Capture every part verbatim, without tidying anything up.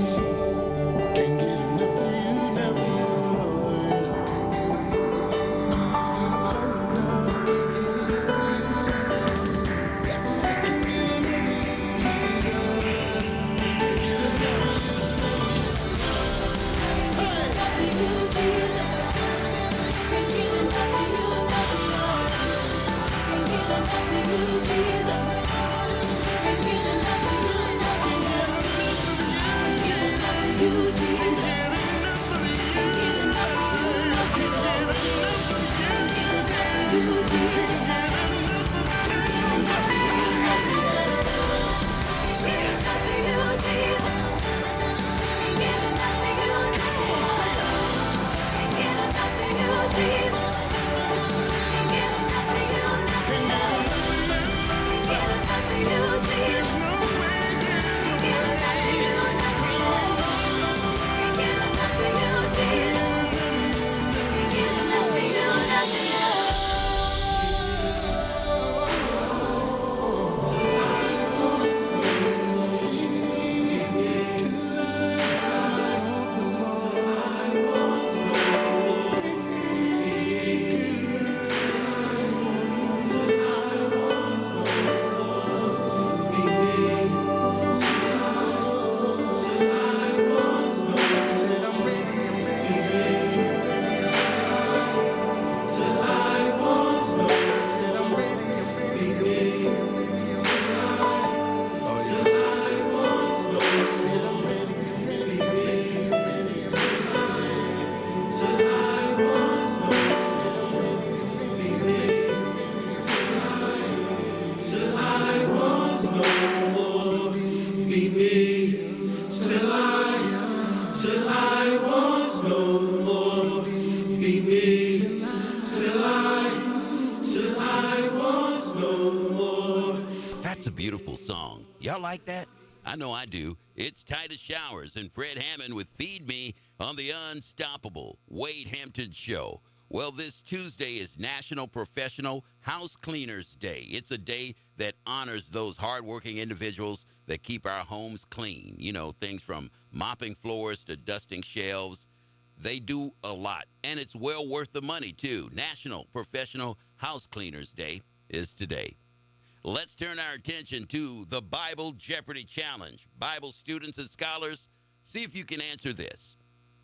Can't get enough of you, enough of you, Lord. Can't get enough of you, Jesus. Oh, no. Yes, I can get enough of you, Jesus. Can't get enough of you, That's a beautiful song. Y'all like that? I know I do. It's Titus Showers and Fred Hammond with Feed Me on the Unstoppable Wade Hampton Show. Well, this Tuesday is National Professional House Cleaners Day. It's a day that honors those hardworking individuals that keep our homes clean. You know, things from mopping floors to dusting shelves. They do a lot, and it's well worth the money, too. National Professional House Cleaners Day is today. Let's turn our attention to the Bible Jeopardy Challenge. Bible students and scholars, see if you can answer this.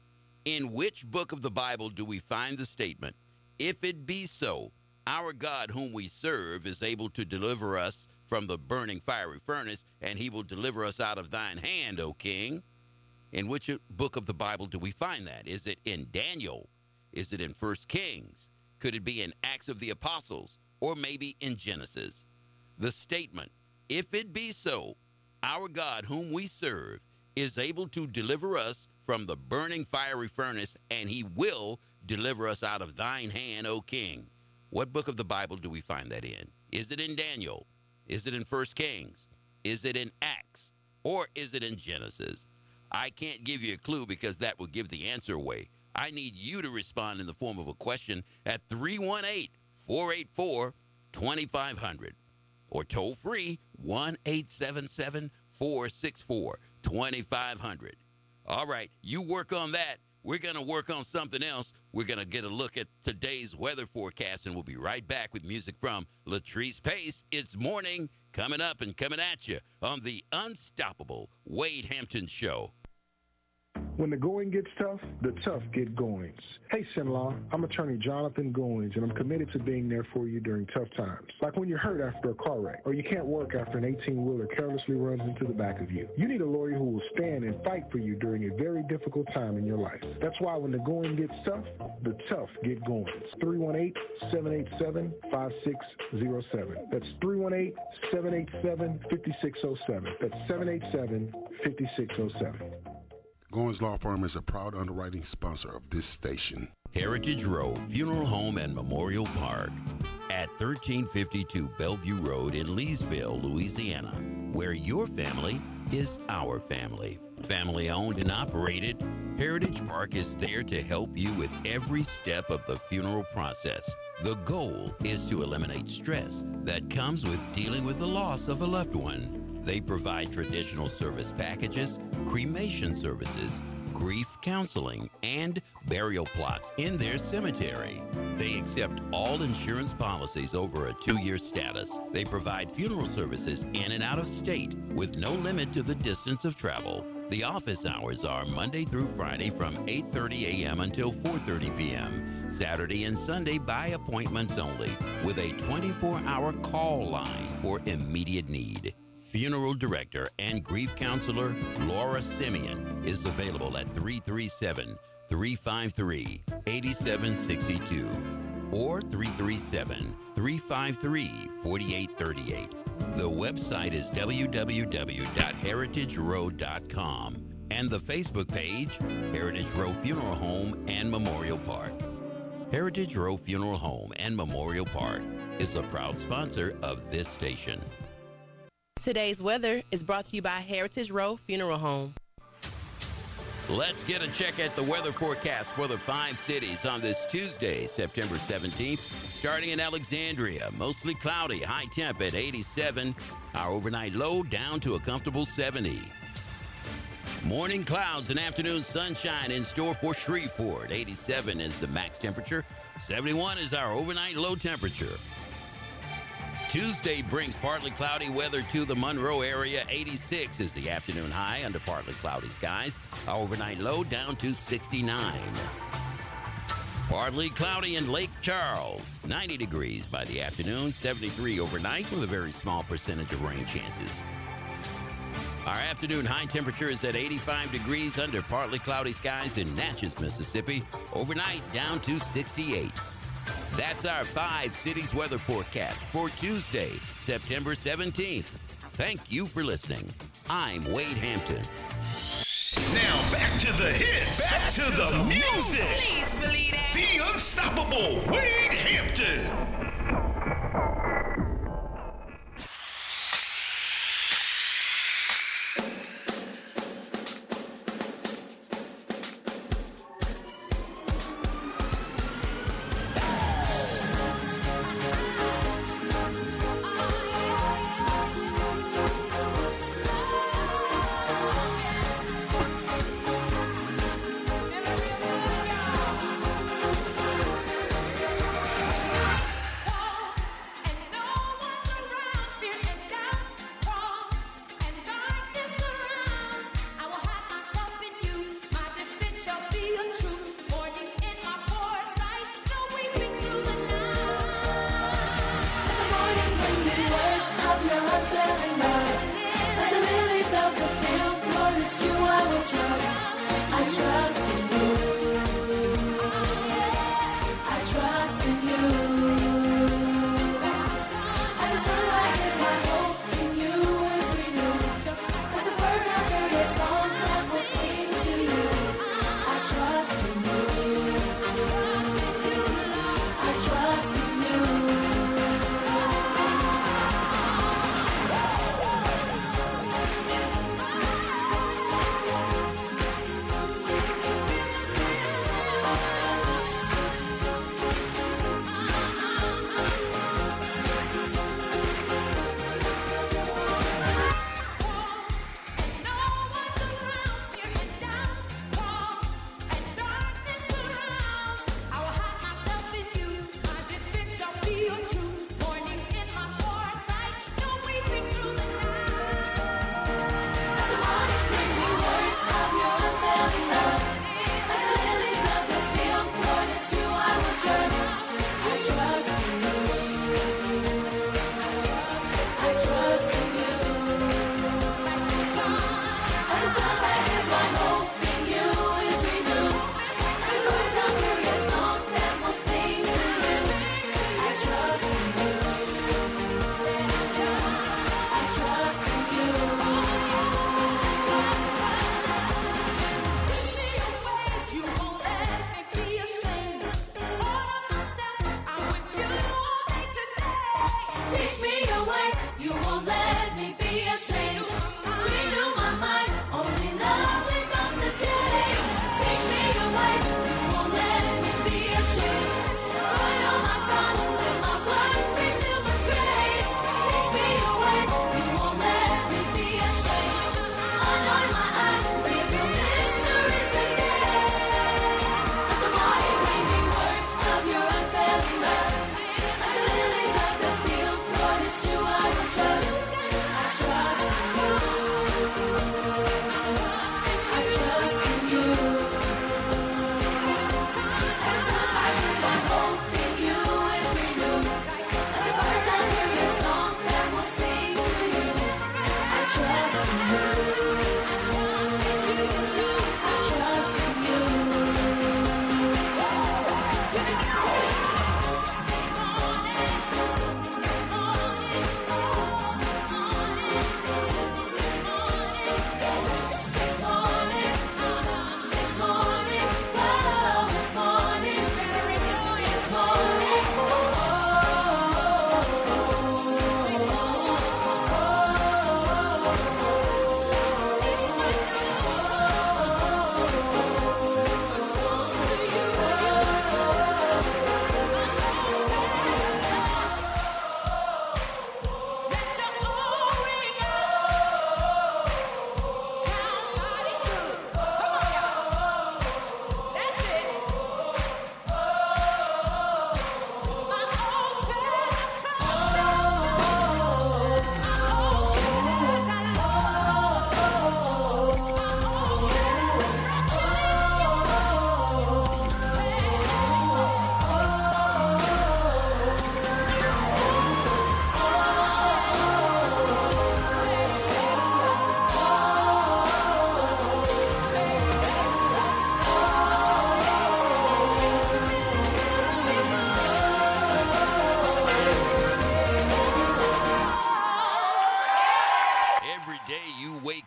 In which book of the Bible do we find the statement, "If it be so, our God whom we serve is able to deliver us from the burning fiery furnace, and he will deliver us out of thine hand, O king"? In which book of the Bible do we find that? Is it in Daniel? Is it in First Kings? Could it be in Acts of the Apostles? Or maybe in Genesis? The statement, "If it be so, our God whom we serve is able to deliver us from the burning fiery furnace, and he will deliver us out of thine hand, O king." What book of the Bible do we find that in? Is it in Daniel? Is it in First Kings? Is it in Acts? Or is it in Genesis? I can't give you a clue because that will give the answer away. I need you to respond in the form of a question at three one eight, four eight four, two five zero zero or toll free one eight seven seven, four six four, two five zero zero. All right, you work on that. We're going to work on something else. We're going to get a look at today's weather forecast, and we'll be right back with music from Latrice Pace. It's morning, coming up and coming at you on the Unstoppable Wade Hampton Show. When the going gets tough, the tough get goings. Hey, Sinlaw, I'm attorney Jonathan Goings, and I'm committed to being there for you during tough times. Like when you're hurt after a car wreck, or you can't work after an eighteen-wheeler carelessly runs into the back of you. You need a lawyer who will stand and fight for you during a very difficult time in your life. That's why when the going gets tough, the tough get goings. three one eight, seven eight seven, five six zero seven. That's three one eight, seven eight seven, five six zero seven. That's seven eight seven, five six zero seven. Goins Law Firm is a proud underwriting sponsor of this station. Heritage Road Funeral Home and Memorial Park at thirteen fifty-two Bellevue Road in Leesville, Louisiana, where your family is our family. Family owned and operated, Heritage Park is there to help you with every step of the funeral process. The goal is to eliminate stress that comes with dealing with the loss of a loved one. They provide traditional service packages, cremation services, grief counseling, and burial plots in their cemetery. They accept all insurance policies over a two-year status. They provide funeral services in and out of state with no limit to the distance of travel. The office hours are Monday through Friday from eight thirty a.m. until four thirty p.m. Saturday and Sunday by appointments only, with a twenty-four hour call line for immediate need. Funeral Director and Grief Counselor Laura Simeon is available at three three seven, three five three, eight seven six two or three three seven, three five three, four eight three eight. The website is w w w dot heritage row dot com and the Facebook page, Heritage Row Funeral Home and Memorial Park. Heritage Row Funeral Home and Memorial Park is a proud sponsor of this station. Today's weather is brought to you by Heritage Row Funeral Home. Let's get a check at the weather forecast for the five cities on this Tuesday, September seventeenth. Starting in Alexandria, mostly cloudy, high temp at eighty-seven. Our overnight low down to a comfortable seventy. Morning clouds and afternoon sunshine in store for Shreveport. eighty-seven is the max temperature. seventy-one is our overnight low temperature. Tuesday brings partly cloudy weather to the Monroe area. eighty-six is the afternoon high under partly cloudy skies. Our overnight low down to sixty-nine. Partly cloudy in Lake Charles. ninety degrees by the afternoon. seventy-three overnight with a very small percentage of rain chances. Our afternoon high temperature is at eighty-five degrees under partly cloudy skies in Natchez, Mississippi. Overnight down to sixty-eight. That's our five cities weather forecast for Tuesday, September seventeenth. Thank you for listening. I'm Wade Hampton. Now back to the hits. Back to the music. Please believe it. The unstoppable Wade Hampton.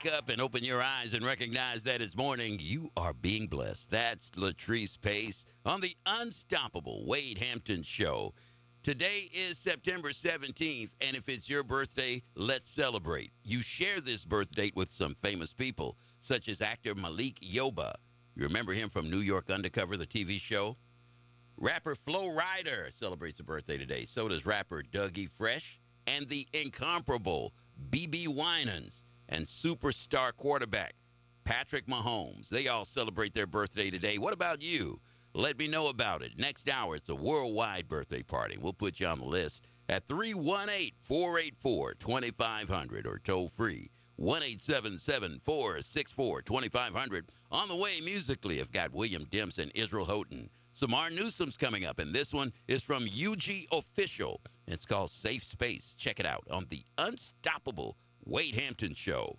wake up and open your eyes and recognize that it's morning, you are being blessed. That's Latrice Pace on the Unstoppable Wade Hampton Show. Today is September seventeenth, and if it's your birthday, let's celebrate. You share this birth date with some famous people, such as actor Malik Yoba. You remember him from New York Undercover, the T V show? Rapper Flo Rida celebrates a birthday today. So does rapper Dougie Fresh and the incomparable B B Winans and superstar quarterback Patrick Mahomes. They all celebrate their birthday today. What about you? Let me know about it. Next hour, it's a worldwide birthday party. We'll put you on the list at three one eight, four eight four, two five zero zero or toll free one eight seven seven, four six four, two five zero zero. On the way musically, I've got William Demps and Israel Houghton. Samar Newsom's coming up, and this one is from U G Official. It's called Safe Space. Check it out on the Unstoppable Wade Hampton Show.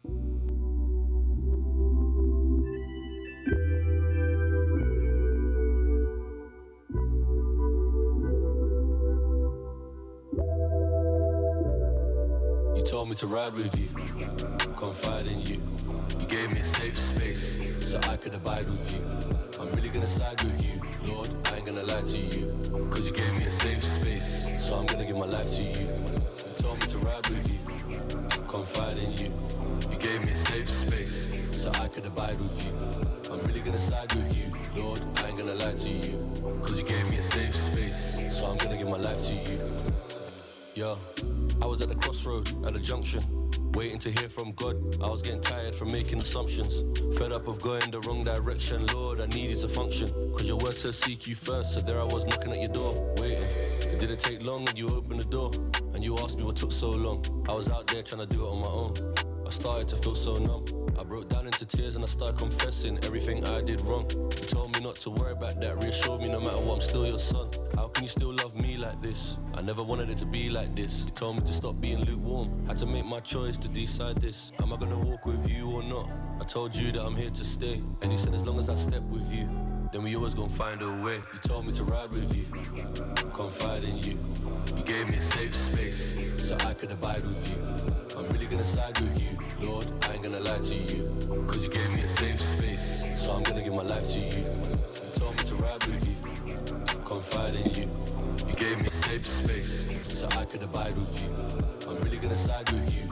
You told me to ride with you, confide in you. You gave me a safe space so I could abide with you. I'm really gonna side with you, Lord, I ain't gonna lie to you. Cause you gave me a safe space, so I'm gonna give my life to you. You told me to ride with you, confide in you. You gave me a safe space so I could abide with you. I'm really gonna side with you, Lord, I ain't gonna lie to you. Cause you gave me a safe space, so I'm gonna give my life to you. Yo, I was at the crossroad, at the junction, waiting to hear from God. I was getting tired from making assumptions, fed up of going the wrong direction. Lord, I needed to function, cause your word says seek you first. So there I was knocking at your door, waiting. It didn't take long and you opened the door, and you asked me what took so long. I was out there trying to do it on my own. I started to feel so numb. I broke down into tears and I started confessing everything I did wrong. You told me not to worry about that, reassured me no matter what, I'm still your son. How can you still love me like this? I never wanted it to be like this. You told me to stop being lukewarm, had to make my choice to decide this. Am I gonna walk with you or not? I told you that I'm here to stay, and you said as long as I step with you, then we always gonna find a way. You told me to ride with you, confide in you. You gave me a safe space so I could abide with you. I'm really gonna side with you, Lord, I ain't gonna lie to you. Cause you gave me a safe space, so I'm gonna give my life to you. You told me to ride with you, confide in you. You gave me a safe space so I could abide with you. I'm really gonna side with you,